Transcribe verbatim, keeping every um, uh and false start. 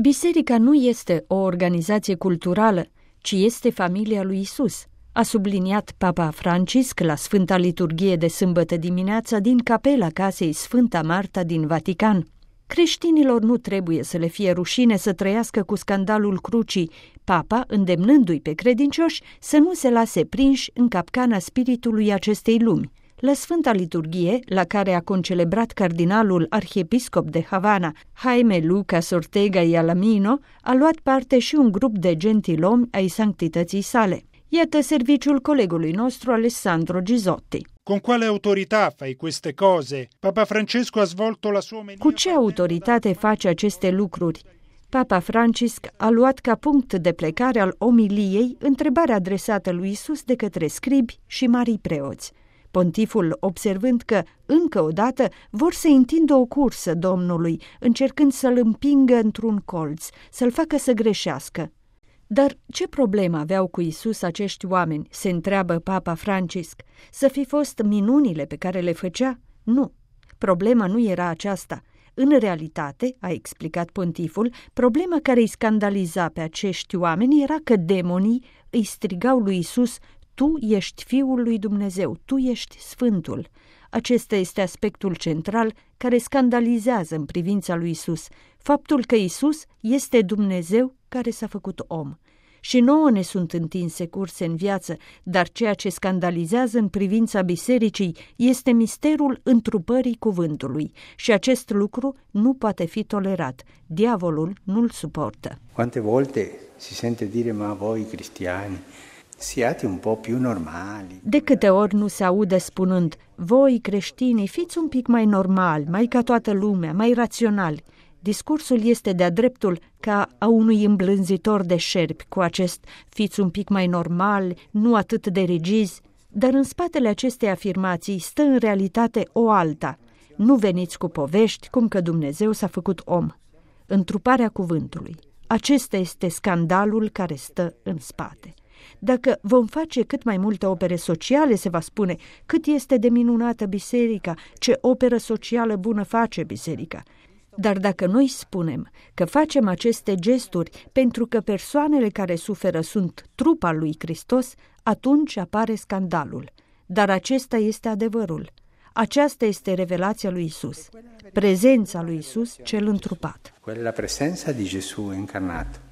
Biserica nu este o organizație culturală, ci este familia lui Isus, a subliniat Papa Francisc la Sfânta Liturghie de sâmbătă dimineața din capela casei Sfânta Marta din Vatican. Creștinilor nu trebuie să le fie rușine să trăiască cu scandalul crucii, Papa îndemnându-i pe credincioși să nu se lase prinși în capcana spiritului acestei lumi. La Sfânta Liturghie, la care a concelebrat cardinalul arhiepiscop de Havana, Jaime Lucas Ortega y Alamino, a luat parte și un grup de gentilomi ai sanctității sale. Iată serviciul colegului nostru Alessandro Gisotti. Con quale autorità fai queste cose? Papa Francesco ha svolto la sua omelia. Cu ce autoritate face aceste lucruri? Papa Francisc a luat ca punct de plecare al omiliei întrebarea adresată lui Isus de către scribi și marii preoți. Pontiful, observând că, încă o dată, vor să întindă o cursă Domnului, încercând să-l împingă într-un colț, să-l facă să greșească. Dar ce problemă aveau cu Isus acești oameni, se întreabă Papa Francisc? Să fi fost minunile pe care le făcea? Nu. Problema nu era aceasta. În realitate, a explicat pontiful, problema care îi scandaliza pe acești oameni era că demonii îi strigau lui Isus: Tu ești Fiul lui Dumnezeu, Tu ești Sfântul. Acesta este aspectul central care scandalizează în privința lui Isus, faptul că Isus este Dumnezeu care s-a făcut om. Și nouă ne sunt întinse curse în viață, dar ceea ce scandalizează în privința bisericii este misterul întrupării cuvântului și acest lucru nu poate fi tolerat. Diavolul nu-l suportă. Quante volte si sente dire: ma voi cristiani siate un po' più normali. De câte ori nu se aude spunând: voi creștinii fiți un pic mai normali, mai ca toată lumea, mai raționali. Discursul este de-a dreptul ca a unui îmblânzitor de șerpi cu acest fiți un pic mai normali, nu atât de rigizi, dar în spatele acestei afirmații stă în realitate o alta. Nu veniți cu povești cum că Dumnezeu s-a făcut om. Întruparea cuvântului. Acesta este scandalul care stă în spate. Dacă vom face cât mai multe opere sociale, se va spune cât este de minunată biserica, ce operă socială bună face biserica. Dar dacă noi spunem că facem aceste gesturi pentru că persoanele care suferă sunt trup al lui Hristos, atunci apare scandalul. Dar acesta este adevărul. Aceasta este revelația lui Isus, prezența lui Isus cel întrupat. Quella presenza di Gesù incarnato.